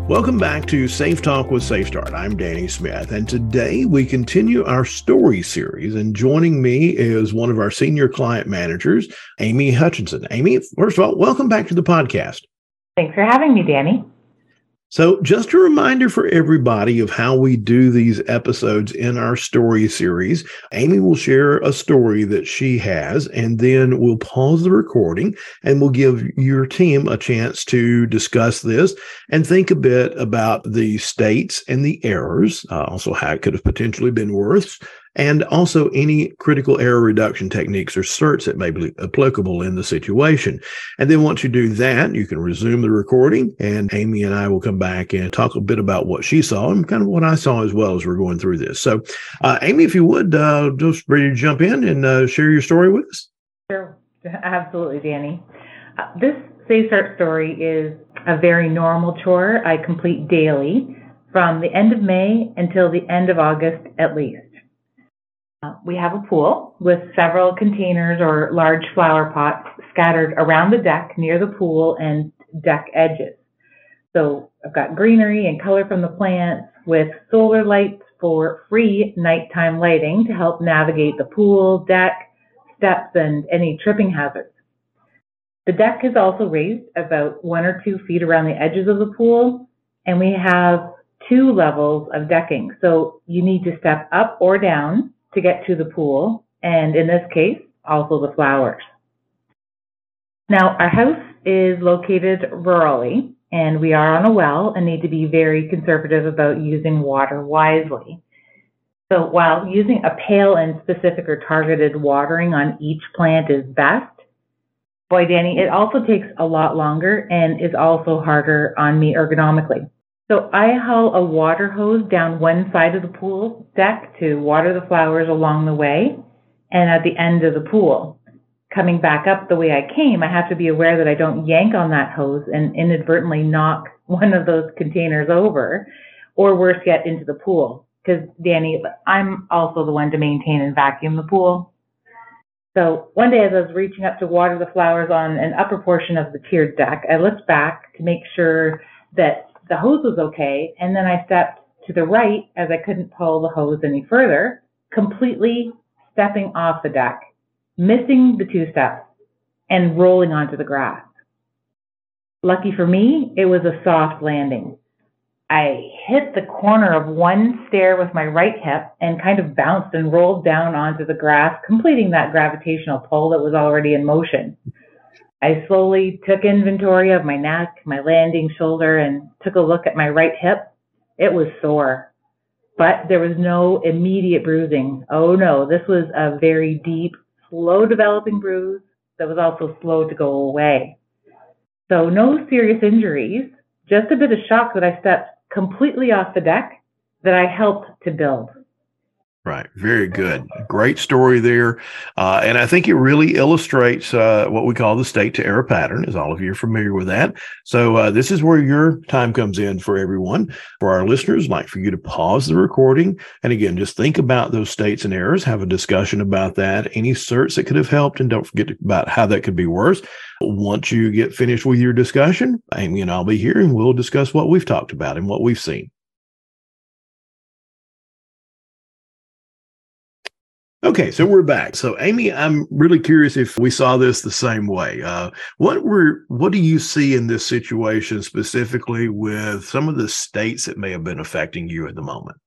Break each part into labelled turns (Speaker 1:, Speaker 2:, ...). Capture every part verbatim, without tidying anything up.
Speaker 1: Welcome back to Safe Talk with SafeStart. I'm Danny Smith, and today we continue our story series, and joining me is one of our senior client managers, Amy Hutchinson. Amy, first of all, welcome back to the podcast.
Speaker 2: Thanks for having me, Danny.
Speaker 1: So just a reminder for everybody of how we do these episodes in our story series. Amy will share a story that she has, and then we'll pause the recording and we'll give your team a chance to discuss this and think a bit about the states and the errors, uh, also how it could have potentially been worse, and also any critical error reduction techniques or certs that may be applicable in the situation. And then once you do that, you can resume the recording, and Amy and I will come back and talk a bit about what she saw and kind of what I saw as well as we're going through this. So, uh, Amy, if you would, uh, just ready to jump in and uh, share your story with us.
Speaker 2: Sure. Absolutely, Danny. Uh, this SafeStart story is a very normal chore I complete daily from the end of May until the end of August at least. Uh, we have a pool with several containers or large flower pots scattered around the deck near the pool and deck edges. So I've got greenery and color from the plants with solar lights for free nighttime lighting to help navigate the pool, deck, steps, and any tripping hazards. The deck is also raised about one or two feet around the edges of the pool, and we have two levels of decking. So you need to step up or down to get to the pool, and in this case, also the flowers. Now, our house is located rurally, and we are on a well and need to be very conservative about using water wisely. So while using a pail and specific or targeted watering on each plant is best, boy, Danny, it also takes a lot longer and is also harder on me ergonomically. So I haul a water hose down one side of the pool deck to water the flowers along the way and at the end of the pool. Coming back up the way I came, I have to be aware that I don't yank on that hose and inadvertently knock one of those containers over, or worse yet, into the pool. Because, Danny, I'm also the one to maintain and vacuum the pool. So one day as I was reaching up to water the flowers on an upper portion of the tiered deck, I looked back to make sure that the hose was okay, and then I stepped to the right as I couldn't pull the hose any further, completely stepping off the deck, missing the two steps, and rolling onto the grass. Lucky for me, it was a soft landing. I hit the corner of one stair with my right hip and kind of bounced and rolled down onto the grass, completing that gravitational pull that was already in motion. I slowly took inventory of my neck, my landing shoulder, and took a look at my right hip. It was sore, but there was no immediate bruising. Oh no, this was a very deep, slow developing bruise that was also slow to go away. So no serious injuries, just a bit of shock that I stepped completely off the deck that I helped to build.
Speaker 1: Right. Very good. Great story there. Uh, and I think it really illustrates uh, what we call the state to error pattern, as all of you are familiar with that. So uh, this is where your time comes in for everyone. For our listeners, I'd like for you to pause the recording. And again, just think about those states and errors, have a discussion about that, any certs that could have helped, and don't forget about how that could be worse. Once you get finished with your discussion, Amy and I'll be here and we'll discuss what we've talked about and what we've seen. Okay, so we're back. So, Amy, I'm really curious if we saw this the same way. Uh, what were what do you see in this situation specifically with some of the states that may have been affecting you at the moment?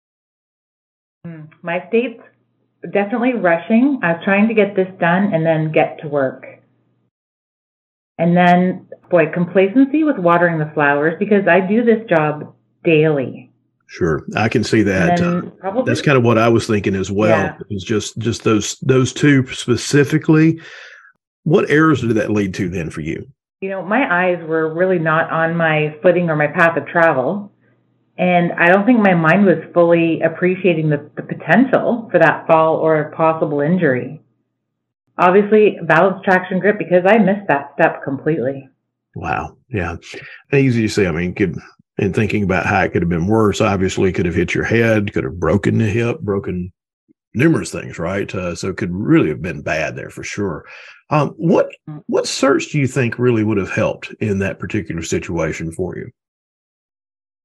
Speaker 2: My state's definitely rushing. I was trying to get this done and then get to work. And then, boy, complacency with watering the flowers because I do this job daily.
Speaker 1: Sure, I can see that. Uh, probably, that's kind of what I was thinking as well. Yeah. It was just just those those two specifically. What errors did that lead to then for you?
Speaker 2: You know, my eyes were really not on my footing or my path of travel, and I don't think my mind was fully appreciating the, the potential for that fall or possible injury. Obviously, balance, traction, grip, because I missed that step completely.
Speaker 1: Wow. Yeah. Easy to say. I mean, could. And thinking about how it could have been worse, obviously could have hit your head, could have broken the hip, broken numerous things, right? Uh, so it could really have been bad there for sure. Um, what what certs do you think really would have helped in that particular situation for you?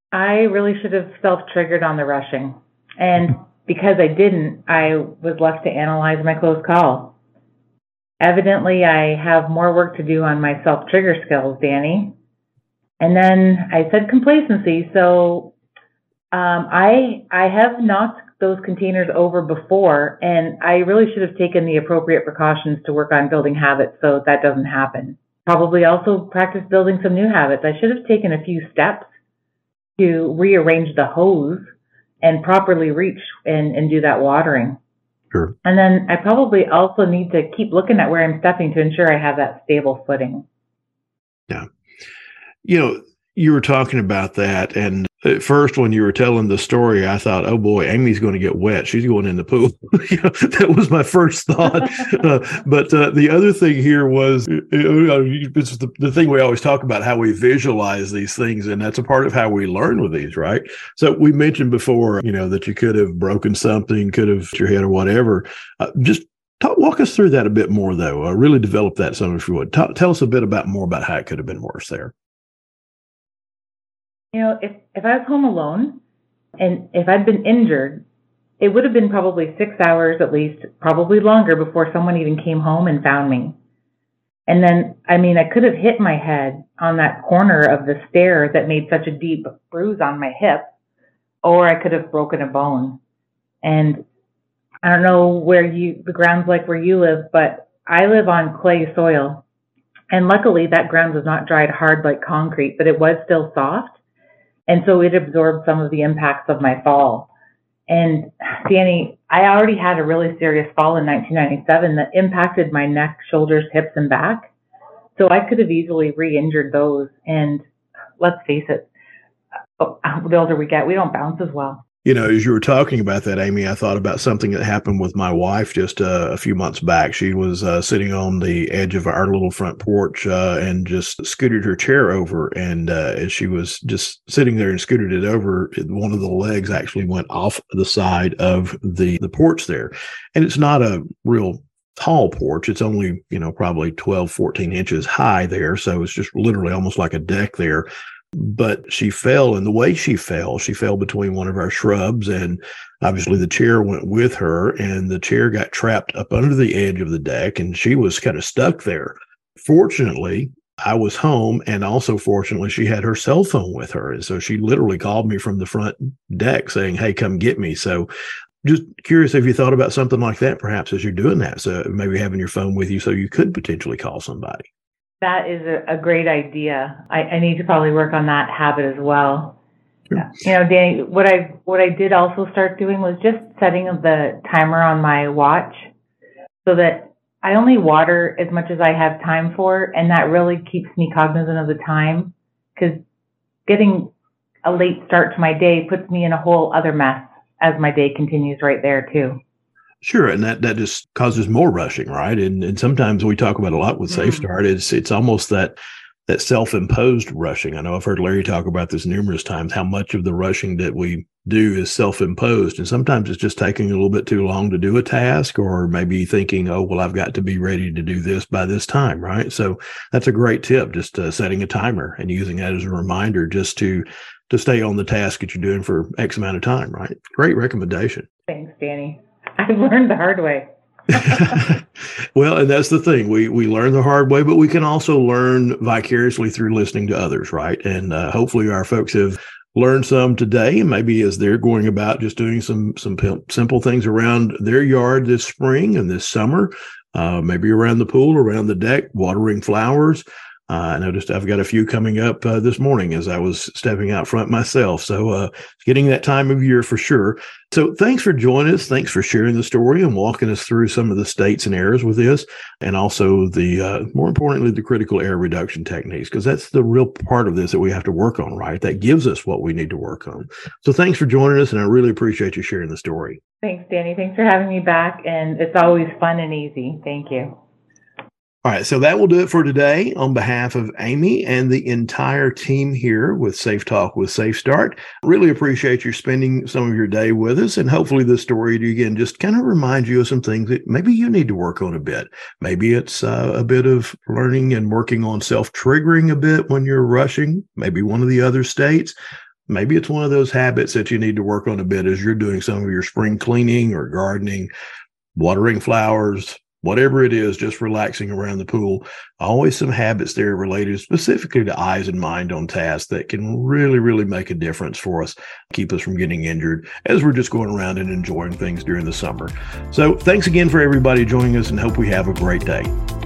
Speaker 2: I really should have self-triggered on the rushing. And because I didn't, I was left to analyze my close call. Evidently, I have more work to do on my self-trigger skills, Danny. And then I said complacency. So um, I I have knocked those containers over before, and I really should have taken the appropriate precautions to work on building habits so that doesn't happen. Probably also practice building some new habits. I should have taken a few steps to rearrange the hose and properly reach and, and do that watering.
Speaker 1: Sure.
Speaker 2: And then I probably also need to keep looking at where I'm stepping to ensure I have that stable footing.
Speaker 1: Yeah. You know, you were talking about that, and at first when you were telling the story, I thought, oh boy, Amy's going to get wet. She's going in the pool. You know, that was my first thought. uh, but uh, the other thing here was, you know, it's the, the thing we always talk about, how we visualize these things, and that's a part of how we learn with these, right? So we mentioned before, you know, that you could have broken something, could have hit your head or whatever. Uh, just talk, walk us through that a bit more, though. Uh, really develop that some, if you would. Talk, tell us a bit about more about how it could have been worse there.
Speaker 2: You know, if, if I was home alone and if I'd been injured, it would have been probably six hours at least, probably longer before someone even came home and found me. And then, I mean, I could have hit my head on that corner of the stair that made such a deep bruise on my hip, or I could have broken a bone. And I don't know where you, the ground's like where you live, but I live on clay soil. And luckily that ground was not dried hard like concrete, but it was still soft. And so it absorbed some of the impacts of my fall. And Danny, I already had a really serious fall in nineteen ninety-seven that impacted my neck, shoulders, hips, and back. So I could have easily re-injured those. And let's face it, the older we get, we don't bounce as well.
Speaker 1: You know, as you were talking about that, Amy, I thought about something that happened with my wife just uh, a few months back. She was uh, sitting on the edge of our little front porch uh, and just scooted her chair over. And uh, as she was just sitting there and scooted it over, one of the legs actually went off the side of the, the porch there. And it's not a real tall porch. It's only, you know, probably twelve, fourteen inches high there. So it's just literally almost like a deck there. But she fell, and the way she fell, she fell between one of our shrubs, and obviously the chair went with her, and the chair got trapped up under the edge of the deck, and she was kind of stuck there. Fortunately, I was home, and also fortunately, she had her cell phone with her, and so she literally called me from the front deck saying, hey, come get me. So just curious if you thought about something like that, perhaps, as you're doing that, so maybe having your phone with you so you could potentially call somebody.
Speaker 2: That is a, a great idea. I, I need to probably work on that habit as well. Sure. You know, Danny, what I what I did also start doing was just setting the timer on my watch so that I only water as much as I have time for, and that really keeps me cognizant of the time, because getting a late start to my day puts me in a whole other mess as my day continues right there too.
Speaker 1: Sure, and that, that just causes more rushing, right? And and sometimes we talk about a lot with Safe Start. It's it's almost that that self-imposed rushing. I know I've heard Larry talk about this numerous times, how much of the rushing that we do is self-imposed. And sometimes it's just taking a little bit too long to do a task, or maybe thinking, oh, well, I've got to be ready to do this by this time, right? So that's a great tip, just uh, setting a timer and using that as a reminder just to to stay on the task that you're doing for X amount of time, right? Great recommendation.
Speaker 2: Thanks, Danny. I've learned the hard way.
Speaker 1: Well, and that's the thing. We we learn the hard way, but we can also learn vicariously through listening to others, right? And uh, hopefully our folks have learned some today, and maybe as they're going about just doing some some p- simple things around their yard this spring and this summer, uh, maybe around the pool, around the deck, watering flowers. Uh, I noticed I've got a few coming up uh, this morning as I was stepping out front myself. So uh, getting that time of year for sure. So thanks for joining us. Thanks for sharing the story and walking us through some of the states and errors with this, and also the, uh, more importantly, the critical error reduction techniques, because that's the real part of this that we have to work on, right? That gives us what we need to work on. So thanks for joining us, and I really appreciate you sharing the story.
Speaker 2: Thanks, Danny. Thanks for having me back, and it's always fun and easy. Thank you.
Speaker 1: All right, so that will do it for today. On behalf of Amy and the entire team here with Safe Talk with Safe Start, really appreciate you spending some of your day with us. And hopefully this story, again, just kind of reminds you of some things that maybe you need to work on a bit. Maybe it's uh, a bit of learning and working on self-triggering a bit when you're rushing, maybe one of the other states. Maybe it's one of those habits that you need to work on a bit as you're doing some of your spring cleaning or gardening, watering flowers, whatever it is, just relaxing around the pool. Always some habits there related specifically to eyes and mind on task that can really, really make a difference for us, keep us from getting injured as we're just going around and enjoying things during the summer. So thanks again for everybody joining us, and hope we have a great day.